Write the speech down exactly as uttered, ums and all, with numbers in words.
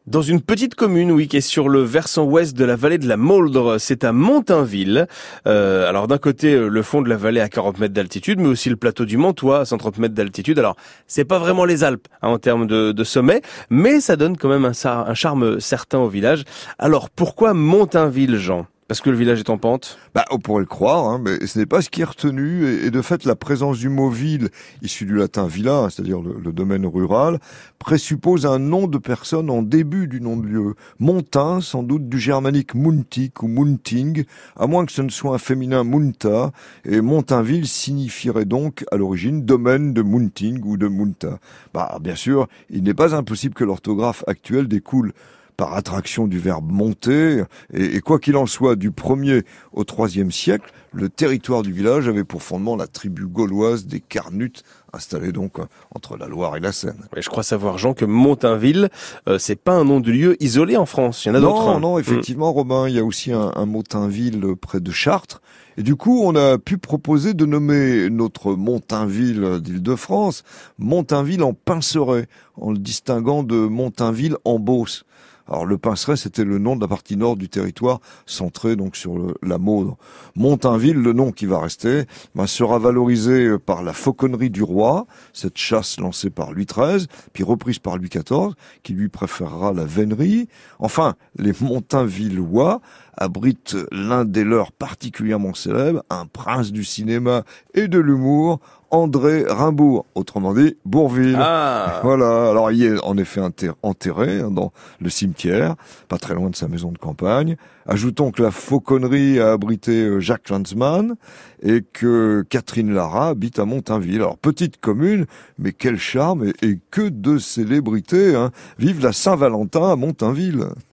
Dans une petite commune, oui, qui est sur le versant ouest de la vallée de la Mauldre, c'est à Montainville. Euh, alors d'un côté, le fond de la vallée à quarante mètres d'altitude, mais aussi le plateau du Montois à cent trente mètres d'altitude. Alors, c'est pas vraiment les Alpes hein, en termes de, de sommet, mais ça donne quand même un, un charme certain au village. Alors, pourquoi Montainville, Jean ? Parce que le village est en pente? Bah, on pourrait le croire, hein, mais ce n'est pas ce qui est retenu. Et, et de fait, la présence du mot ville, issu du latin villa, hein, c'est-à-dire le, le domaine rural, présuppose un nom de personne en début du nom de lieu. Montin, sans doute du germanique muntik ou munting, à moins que ce ne soit un féminin munta. Et Montainville signifierait donc, à l'origine, domaine de munting ou de munta. Bah, bien sûr, il n'est pas impossible que l'orthographe actuelle découle par attraction du verbe monter, et, et quoi qu'il en soit, du premier au troisième siècle, le territoire du village avait pour fondement la tribu gauloise des Carnutes, installée donc entre la Loire et la Seine. Ouais, je crois savoir, Jean, que Montainville, euh, c'est pas un nom de lieu isolé en France, il y en a non, d'autres. Non, non, effectivement, mmh. Romain, il y a aussi un, un Montainville près de Chartres, et du coup, on a pu proposer de nommer notre Montainville d'Île-de-France, Montainville en Pinceret, en le distinguant de Montainville en Beauce. Alors le Pinceret, c'était le nom de la partie nord du territoire, centré donc sur le, la Mauldre. Montainville, le nom qui va rester, ben, sera valorisé par la fauconnerie du roi, cette chasse lancée par Louis treize, puis reprise par Louis quatorze, qui lui préférera la vénerie. Enfin, les Montainvillois abritent l'un des leurs particulièrement célèbres, un prince du cinéma et de l'humour, André Rimbaud, autrement dit Bourvil. Ah. Voilà, alors il est en effet enterré dans le cimetière, pas très loin de sa maison de campagne. Ajoutons que la fauconnerie a abrité Jacques Lanzmann et que Catherine Lara habite à Montainville. Alors petite commune, mais quel charme et, et que de célébrités, hein. Vive la Saint-Valentin à Montainville.